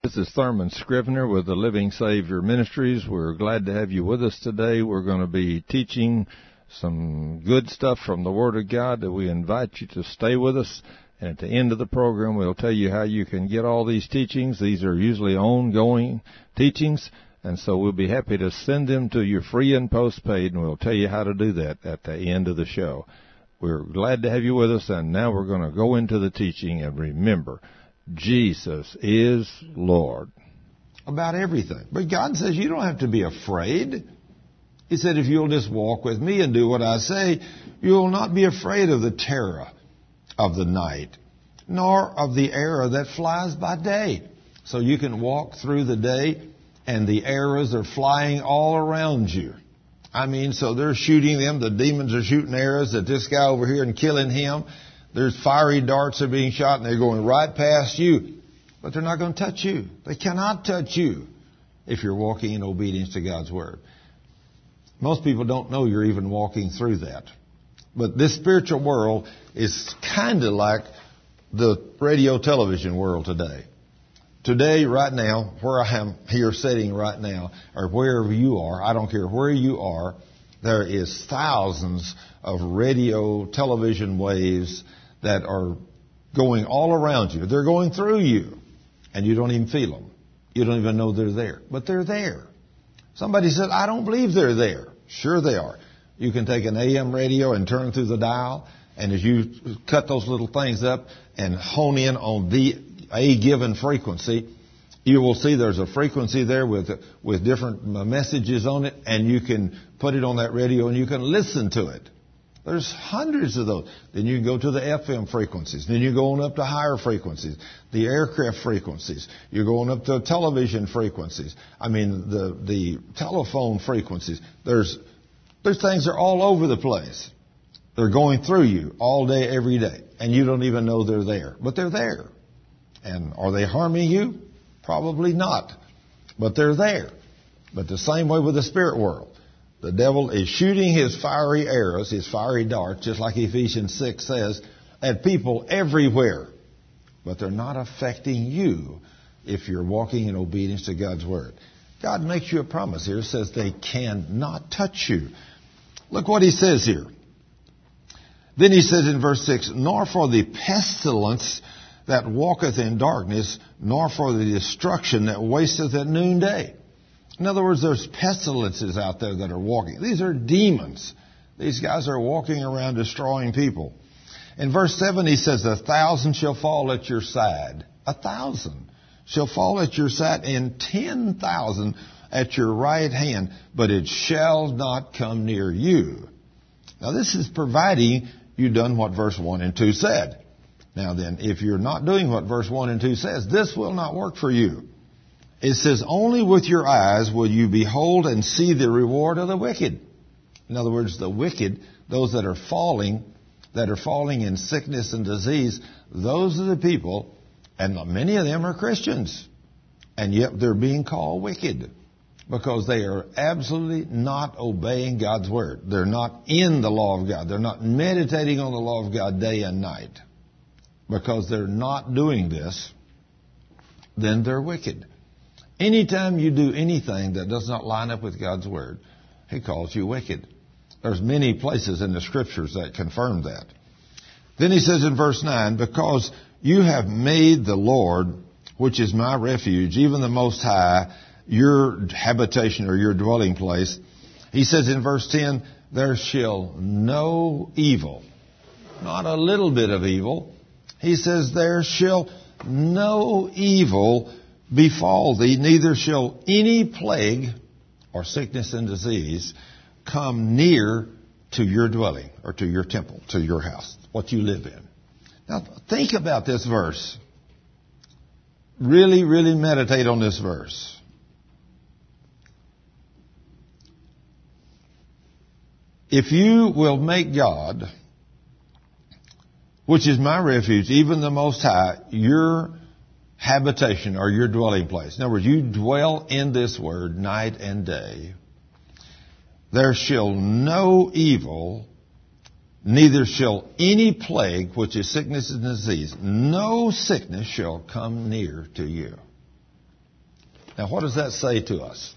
This is Thurman Scrivener with the Living Savior Ministries. We're glad to have you with us today. We're going to be teaching some good stuff from the Word of God that we invite you to stay with us. And at the end of the program, we'll tell you how you can get all these teachings. These are usually ongoing teachings, and so we'll be happy to send them to you free and postpaid, and we'll tell you how to do that at the end of the show. We're glad to have you with us, and now we're going to go into the teaching. And remember, Jesus is Lord. About everything. But God says you don't have to be afraid. He said, if you'll just walk with me and do what I say, you'll not be afraid of the terror of the night, nor of the arrow that flies by day. So you can walk through the day, and the arrows are flying all around you. I mean, so they're shooting them. The demons are shooting arrows at this guy over here and killing him. There's fiery darts that are being shot, and they're going right past you. But they're not going to touch you. They cannot touch you if you're walking in obedience to God's Word. Most people don't know you're even walking through that. But this spiritual world is kind of like the radio television world today. Today, right now, where I am here sitting right now, or wherever you are, I don't care where you are, there is thousands of radio, television waves that are going all around you. They're going through you, and you don't even feel them. You don't even know they're there, but they're there. Somebody said, I don't believe they're there. Sure they are. You can take an AM radio and turn through the dial, and as you cut those little things up and hone in on a given frequency, you will see there's a frequency there with different messages on it, and you can put it on that radio and you can listen to it. There's hundreds of those. Then you can go to the FM frequencies. Then you go on up to higher frequencies, the aircraft frequencies. You're going up to television frequencies. I mean, the telephone frequencies. There's things that are all over the place. They're going through you all day, every day, and you don't even know they're there. But they're there. And are they harming you? Probably not. But they're there. But the same way with the spirit world. The devil is shooting his fiery arrows, his fiery darts, just like Ephesians 6 says, at people everywhere. But they're not affecting you if you're walking in obedience to God's Word. God makes you a promise here. It says they cannot touch you. Look what he says here. Then he says in verse 6, nor for the pestilence that walketh in darkness, nor for the destruction that wasteth at noonday. In other words, there's pestilences out there that are walking. These are demons. These guys are walking around destroying people. In verse 7 he says, 1,000 shall fall at your side. 1,000 shall fall at your side, and 10,000 at your right hand, but it shall not come near you. Now this is providing you've done what verse 1 and 2 said. Now then, if you're not doing what verse 1 and 2 says, this will not work for you. It says, only with your eyes will you behold and see the reward of the wicked. In other words, the wicked, those that are falling in sickness and disease, those are the people, and many of them are Christians, and yet they're being called wicked because they are absolutely not obeying God's Word. They're not in the law of God. They're not meditating on the law of God day and night. Because they're not doing this, then they're wicked. Anytime you do anything that does not line up with God's Word, He calls you wicked. There's many places in the Scriptures that confirm that. Then he says in verse 9, because you have made the Lord, which is my refuge, even the Most High, your habitation or your dwelling place. He says in verse 10, there shall no evil, not a little bit of evil. He says, there shall no evil befall thee, neither shall any plague or sickness and disease come near to your dwelling or to your temple, to your house, what you live in. Now, think about this verse. Really, really meditate on this verse. If you will make God, which is my refuge, even the Most High, your habitation or your dwelling place. In other words, you dwell in this Word night and day. There shall no evil, neither shall any plague, which is sickness and disease, no sickness shall come near to you. Now, what does that say to us?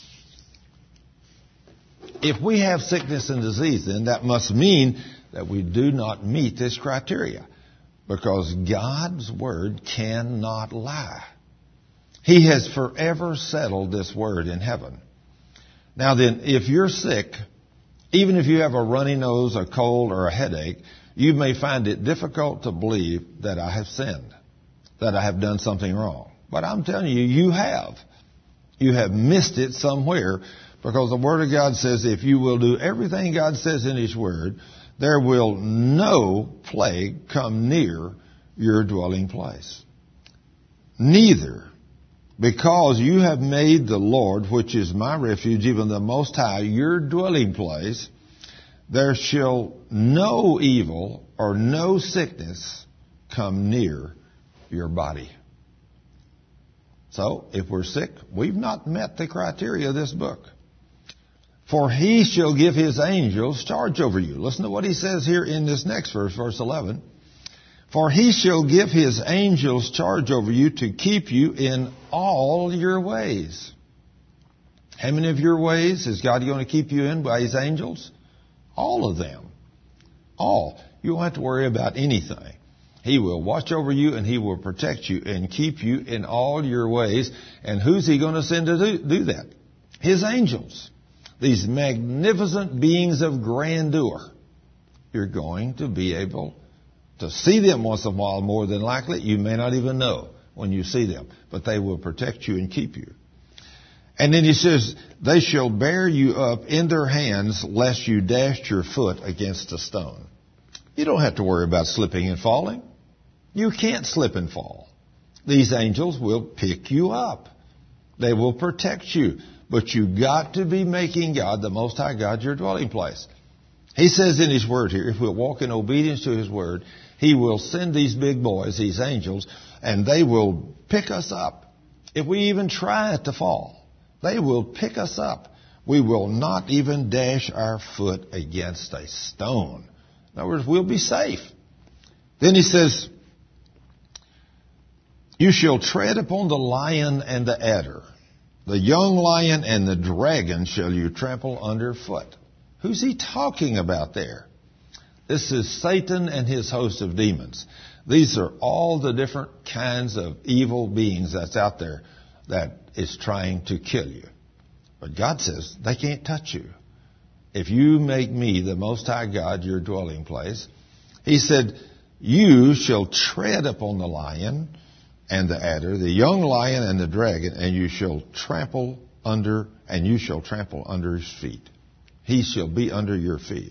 If we have sickness and disease, then that must mean that we do not meet this criteria, because God's Word cannot lie. He has forever settled this Word in heaven. Now then, if you're sick, even if you have a runny nose, a cold, or a headache, you may find it difficult to believe that I have sinned, that I have done something wrong. But I'm telling you, you have. You have missed it somewhere, because the Word of God says if you will do everything God says in His Word, there will no plague come near your dwelling place. Neither, because you have made the Lord, which is my refuge, even the Most High, your dwelling place, there shall no evil or no sickness come near your body. So, if we're sick, we've not met the criteria of this book. For He shall give His angels charge over you. Listen to what He says here in this next verse, verse 11. For He shall give His angels charge over you to keep you in all your ways. How many of your ways is God going to keep you in by His angels? All of them. All. You won't have to worry about anything. He will watch over you and He will protect you and keep you in all your ways. And who's He going to send to do that? His angels. These magnificent beings of grandeur. You're going to be able to see them once in a while, more than likely. You may not even know when you see them, but they will protect you and keep you. And then He says, they shall bear you up in their hands, lest you dash your foot against a stone. You don't have to worry about slipping and falling. You can't slip and fall. These angels will pick you up. They will protect you. But you've got to be making God, the Most High God, your dwelling place. He says in His Word here, if we'll walk in obedience to His Word, He will send these big boys, these angels, and they will pick us up. If we even try to fall, they will pick us up. We will not even dash our foot against a stone. In other words, we'll be safe. Then He says, you shall tread upon the lion and the adder. The young lion and the dragon shall you trample underfoot. Who's He talking about there? This is Satan and his host of demons. These are all the different kinds of evil beings that's out there that is trying to kill you. But God says they can't touch you. If you make me, the Most High God, your dwelling place, He said, you shall tread upon the lion and the adder, the young lion and the dragon, and you shall trample under his feet. He shall be under your feet.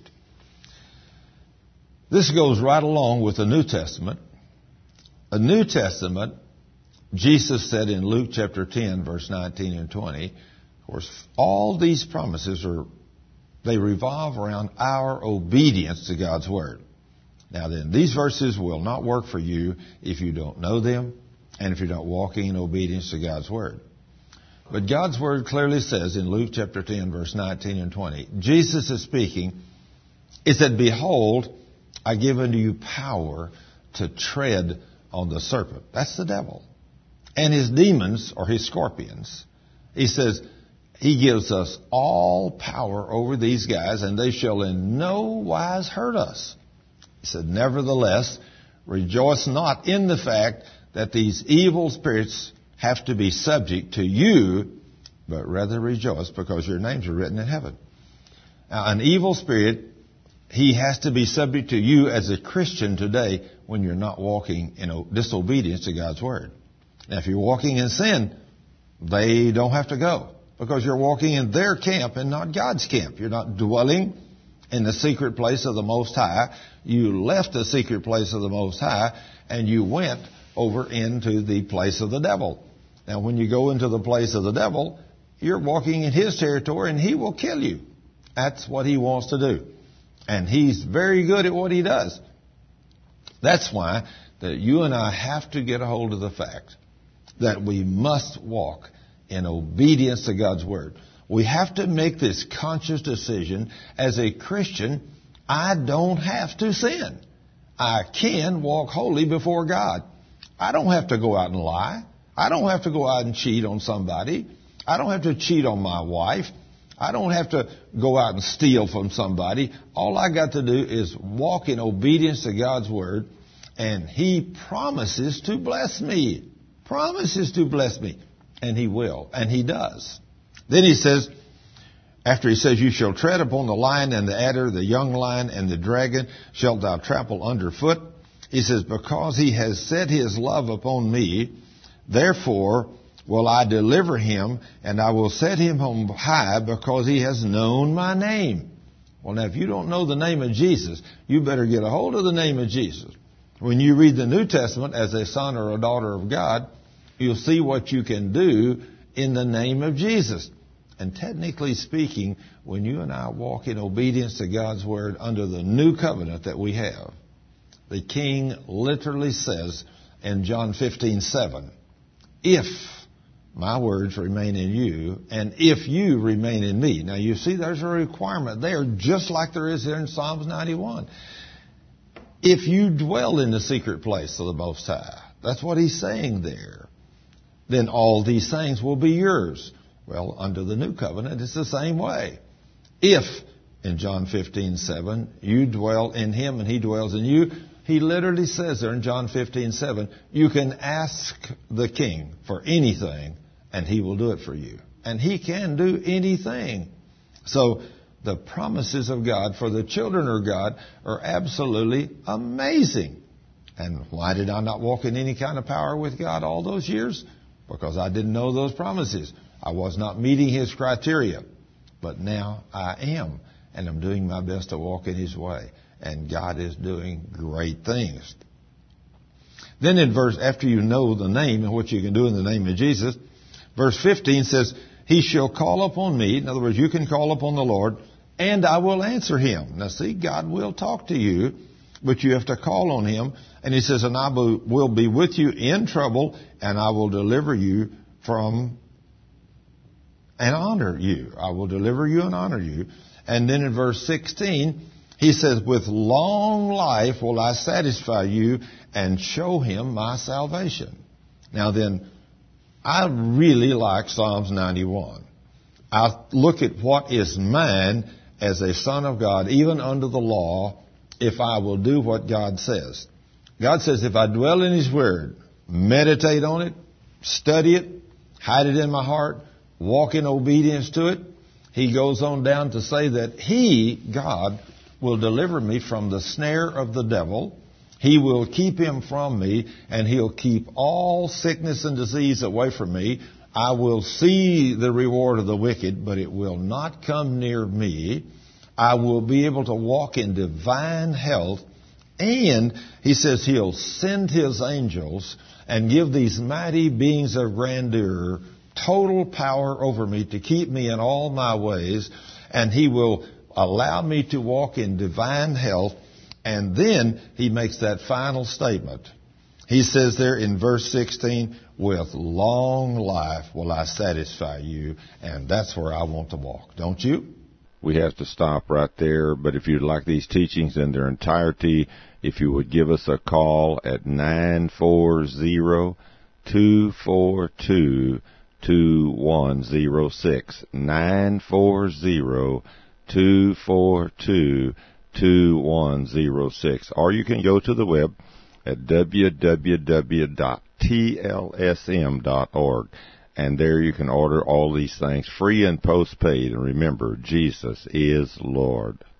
This goes right along with the New Testament. The New Testament, Jesus said in Luke chapter 10, verse 19 and 20, of course, all these promises they revolve around our obedience to God's Word. Now then, these verses will not work for you if you don't know them and if you're not walking in obedience to God's Word. But God's Word clearly says in Luke chapter 10, verse 19 and 20, Jesus is speaking. It said, behold, I give unto you power to tread on the serpent. That's the devil. And his demons, or his scorpions. He says, He gives us all power over these guys, and they shall in no wise hurt us. He said, nevertheless, rejoice not in the fact that these evil spirits have to be subject to you, but rather rejoice because your names are written in heaven. Now, an evil spirit, he has to be subject to you as a Christian today when you're not walking in disobedience to God's Word. Now, if you're walking in sin, they don't have to go because you're walking in their camp and not God's camp. You're not dwelling in the secret place of the Most High. You left the secret place of the Most High and you went over into the place of the devil. Now, when you go into the place of the devil, you're walking in his territory and he will kill you. That's what he wants to do. And he's very good at what he does. That's why that you and I have to get a hold of the fact that we must walk in obedience to God's Word. We have to make this conscious decision as a Christian. I don't have to sin. I can walk holy before God. I don't have to go out and lie. I don't have to go out and cheat on somebody. I don't have to cheat on my wife. I don't have to go out and steal from somebody. All I got to do is walk in obedience to God's Word, and He promises to bless me. Promises to bless me. And He will. And He does. Then He says, after He says, you shall tread upon the lion and the adder, the young lion and the dragon shalt thou trample underfoot. He says, because He has set His love upon me, therefore will I deliver him, and I will set him on high, because he has known my name. Well, now, if you don't know the name of Jesus, you better get a hold of the name of Jesus. When you read the New Testament as a son or a daughter of God, you'll see what you can do in the name of Jesus. And technically speaking, when you and I walk in obedience to God's Word under the new covenant that we have, the King literally says in John 15:7, if my words remain in you, and if you remain in me. Now you see there's a requirement there, just like there is here in Psalms 91. If you dwell in the secret place of the Most High, that's what He's saying there, then all these things will be yours. Well, under the new covenant, it's the same way. If, in John 15:7, you dwell in Him and He dwells in you, He literally says there in John 15:7, you can ask the King for anything, and He will do it for you. And He can do anything. So the promises of God for the children of God are absolutely amazing. And why did I not walk in any kind of power with God all those years? Because I didn't know those promises. I was not meeting His criteria. But now I am. And I'm doing my best to walk in His way. And God is doing great things. Then in after you know the name and what you can do in the name of Jesus, verse 15 says, He shall call upon me. In other words, you can call upon the Lord, and I will answer him. Now see, God will talk to you, but you have to call on Him. And He says, and I will be with you in trouble, and I will deliver you from and honor you. I will deliver you and honor you. And then in verse 16, He says, with long life will I satisfy you and show him my salvation. Now then, I really like Psalms 91. I look at what is mine as a son of God, even under the law, if I will do what God says. God says, if I dwell in His Word, meditate on it, study it, hide it in my heart, walk in obedience to it, He goes on down to say that He, God, will deliver me from the snare of the devil. He will keep him from me, and He'll keep all sickness and disease away from me. I will see the reward of the wicked, but it will not come near me. I will be able to walk in divine health. And He says He'll send His angels and give these mighty beings of grandeur total power over me to keep me in all my ways. And He will allow me to walk in divine health. And then He makes that final statement. He says there in verse 16, with long life will I satisfy you. And that's where I want to walk. Don't you? We have to stop right there. But if you'd like these teachings in their entirety, if you would give us a call at 940-242-2106, 940-242-2106. Or you can go to the web at www.tlsm.org. And there you can order all these things free and postpaid. And remember, Jesus is Lord.